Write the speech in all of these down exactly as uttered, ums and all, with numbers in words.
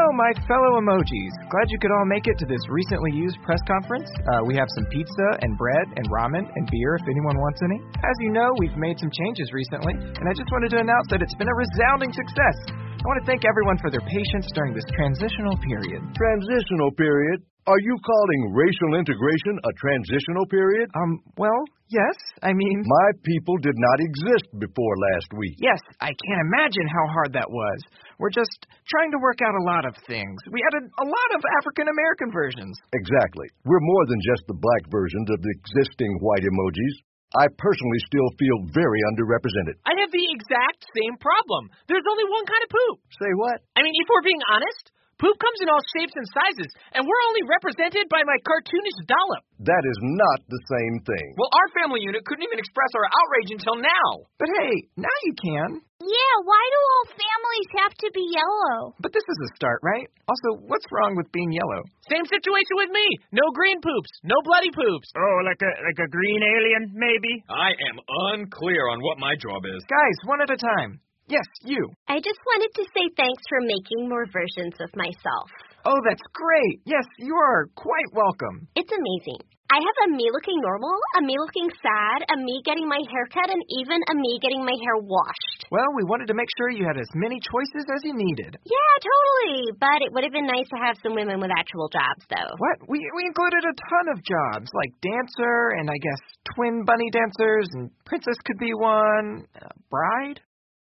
my fellow emojis. Glad you could all make it to this recently used press conference. Uh, we have some pizza and bread and ramen and beer if anyone wants any. As you know, we've made some changes recently, and I just wanted to announce that it's been a resounding success. I want to thank everyone for their patience during this transitional period. Transitional period? Are you calling racial integration a transitional period? Um, well, yes. I mean... My people did not exist before last week. Yes, I can't imagine how hard that was. We're just trying to work out a lot of things. We added a lot of African-American versions. Exactly. We're more than just the black versions of the existing white emojis. I personally still feel very underrepresented. I have the exact same problem. There's only one kind of poop. Say what? I mean, if we're being honest, poop comes in all shapes and sizes, and we're only represented by my cartoonish dollop. That is not the same thing. Well, our family unit couldn't even express our outrage until now. But hey, now you can. Yeah, why do all families have to be yellow? But this is a start, right? Also, what's wrong with being yellow? Same situation with me. No green poops. No bloody poops. Oh, like a like a green alien, maybe? I am unclear on what my job is. Guys, one at a time. Yes, you. I just wanted to say thanks for making more versions of myself. Oh, that's great. Yes, you are quite welcome. It's amazing. I have a me looking normal, a me looking sad, a me getting my hair cut, and even a me getting my hair washed. Well, we wanted to make sure you had as many choices as you needed. Yeah, totally. But it would have been nice to have some women with actual jobs, though. What? We we included a ton of jobs, like dancer, and I guess twin bunny dancers, and princess could be one. Uh, bride?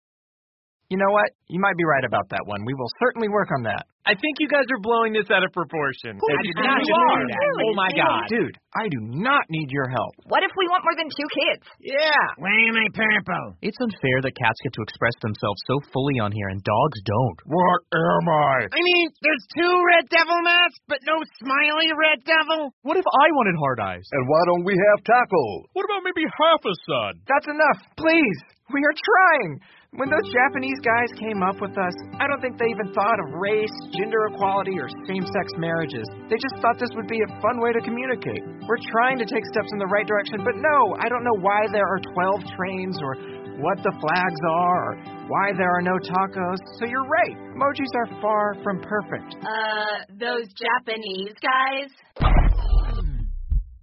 You know what? You might be right about that one. We will certainly work on that. I think you guys are blowing this out of proportion. I did not just are. say that. Oh, my God. Dude, I do not need your help. What if we want more than two kids? Yeah. Why am I purple? It's unfair that cats get to express themselves so fully on here and dogs don't. What am I? I mean, there's two Red Devil masks, but no smiley Red Devil. What if I wanted hard eyes? And why don't we have tacos? What about maybe half a sun? That's enough. Please. We are trying. When those Japanese guys came up with us, I don't think they even thought of race, gender equality, or same-sex marriages. They just thought this would be a fun way to communicate. We're trying to take steps in the right direction, but no, I don't know why there are twelve trains or what the flags are or why there are no tacos. So you're right. Emojis are far from perfect. Uh, those Japanese guys?